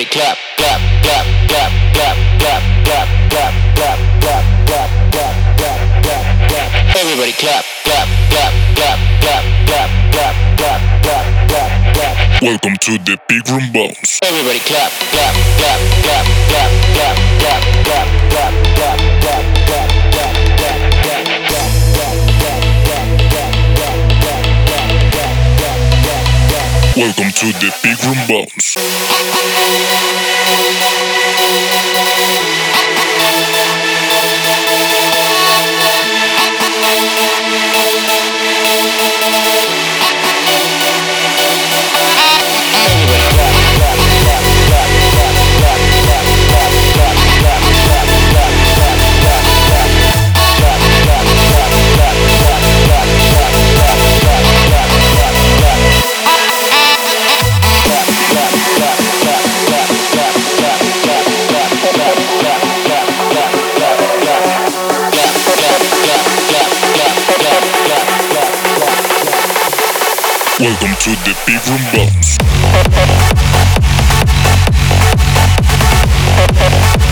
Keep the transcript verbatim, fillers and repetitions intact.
clap, clap, clap, clap, clap, clap, clap, clap, clap, clap, clap, clap, clap, clap, clap. Everybody clap, clap, clap, clap, clap, clap, clap, clap, clap, clap, clap. Welcome to the Big Room Bounce. Everybody clap, clap, clap, clap, clap, clap, clap, clap, clap, clap, clap, clap, clap, clap, clap, clap, Welcome to the Big Room Bounce. Welcome to the Big Room Bounce.